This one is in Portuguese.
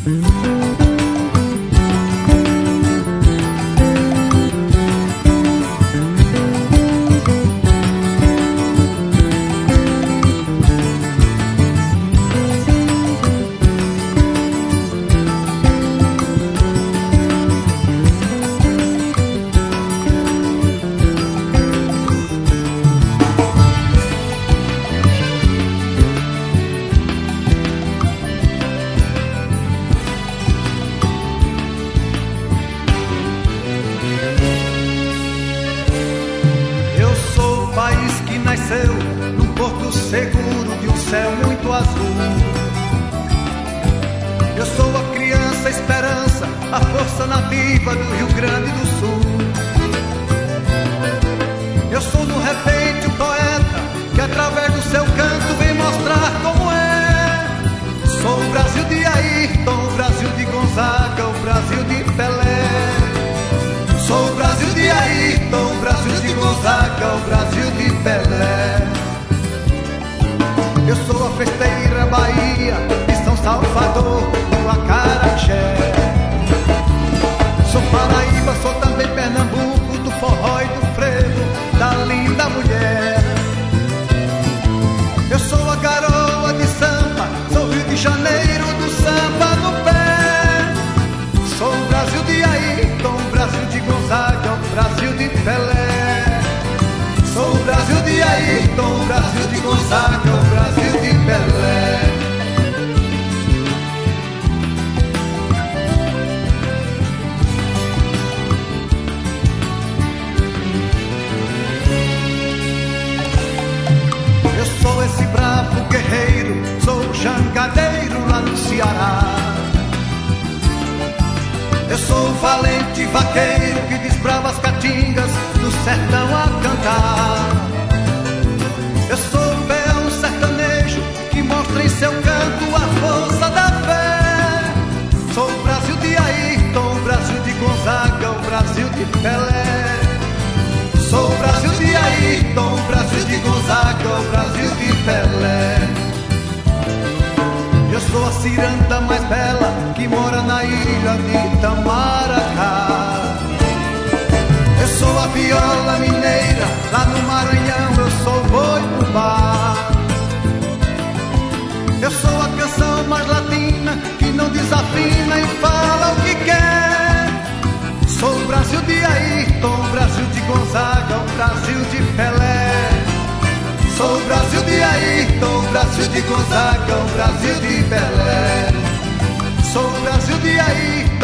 Num porto seguro de um céu muito azul. Eu sou a criança, a esperança, a força nativa do Rio Grande do Sul. Eu sou de repente o poeta que através do seu canto vem mostrar como é. Sou o Brasil de Ayrton, o Brasil de Gonzaga, o Brasil de Pelé. Sou o Brasil de Ayrton, o Brasil de Gonzaga, o Brasil de Pelé. Eu sou a festeira Bahia de São Salvador, do Acarajé. Sou Paraíba, sou também Pernambuco, do forró e do frevo, da linda mulher. Eu sou a garoa de samba, sou Rio de Janeiro do samba no pé. Sou o Brasil de Ayrton, o Brasil de Gonzaga, o Brasil de Pelé. Sou o Brasil de Ayrton, o Brasil de Gonzaga, o Brasil de Pelé. Eu sou esse bravo guerreiro, sou o jangadeiro lá no Ceará. Eu sou o valente vaqueiro que desbrava as caatingas do sertão a cantar. Eu sou o peão sertanejo que mostra em seu canto a força da fé. Sou o Brasil de Ayrton, o Brasil de Gonzaga, o Brasil de Pelé. Sou o Brasil de Ayrton, o Brasil de Gonzaga, o Brasil de Pelé. Eu sou a ciranda mais bela que mora na ilha de Itamaracá. Eu sou a viola mineira, lá no Maranhão eu sou boi bumbá. Eu sou a canção mais latina que não desafina e fala o que quer. Sou o Brasil de Ayrton, o Brasil de Gonzaga, o Brasil de Pelé. Sou o Brasil de Ayrton, o Brasil de Gonzaga, o Brasil de Pelé. Sou o Brasil de Ayrton,